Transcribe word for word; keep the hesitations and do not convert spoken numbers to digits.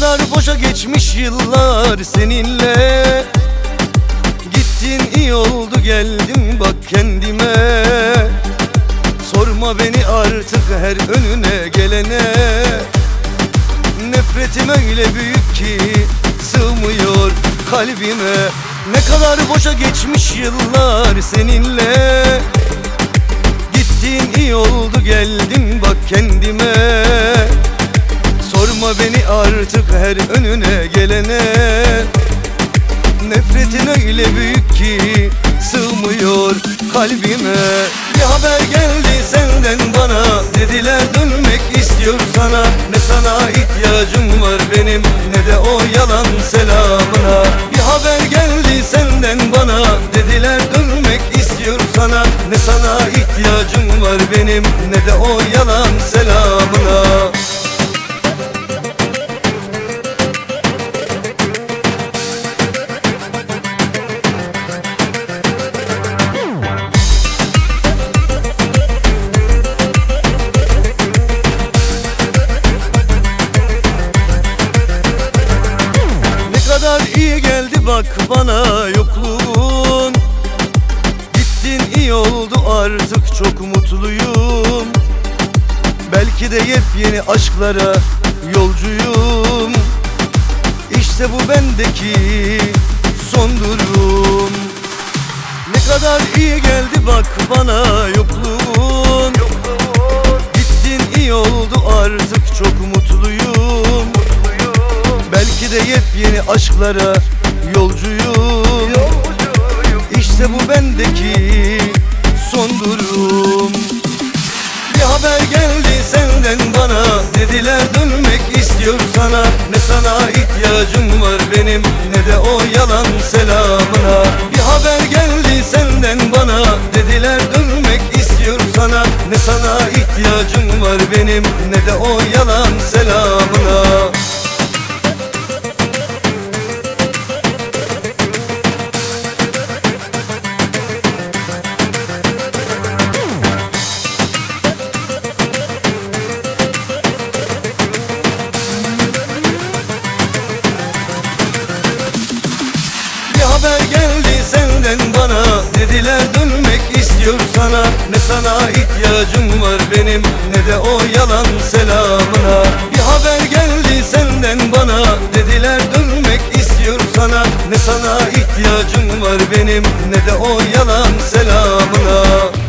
kadar boşa geçmiş yıllar seninle. Gittin iyi oldu geldim bak kendime. Sorma beni artık her önüne gelene. Nefretim öyle büyük ki sığmıyor kalbime. Ne kadar boşa geçmiş yıllar seninle. Gittin iyi oldu geldim bak kendime. Sorma beni artık her önüne gelene. Nefretin öyle büyük ki sığmıyor kalbime. Bir haber geldi senden bana, dediler dönmek istiyor sana. Ne sana ihtiyacım var benim ne de o yalan selamına. Bir haber geldi senden bana, dediler dönmek istiyor sana. Ne sana ihtiyacım var benim ne de o yalan selamına. Ne kadar iyi geldi bak bana yokluğun. Gittin iyi oldu artık çok mutluyum. Belki de yepyeni aşklara yolcuyum. İşte bu bendeki son durum. Ne kadar iyi geldi bak bana yokluğun. Gittin iyi oldu artık çok mutluyum. Belki de yepyeni aşklara yolcuyum. İşte bu bendeki son durum. Bir haber geldi senden bana, dediler dönmek istiyor sana. Ne sana ihtiyacım var benim ne de o yalan selamına. Bir haber geldi senden bana, dediler dönmek istiyor sana. Ne sana ihtiyacım var benim ne de o yalan selamına. Haber geldi senden bana, dediler dönmek istiyor sana. Ne sana ihtiyacım var benim ne de o yalan selamına. Bir haber geldi senden bana, dediler dönmek istiyor sana. Ne sana ihtiyacım var benim ne de o yalan selamına.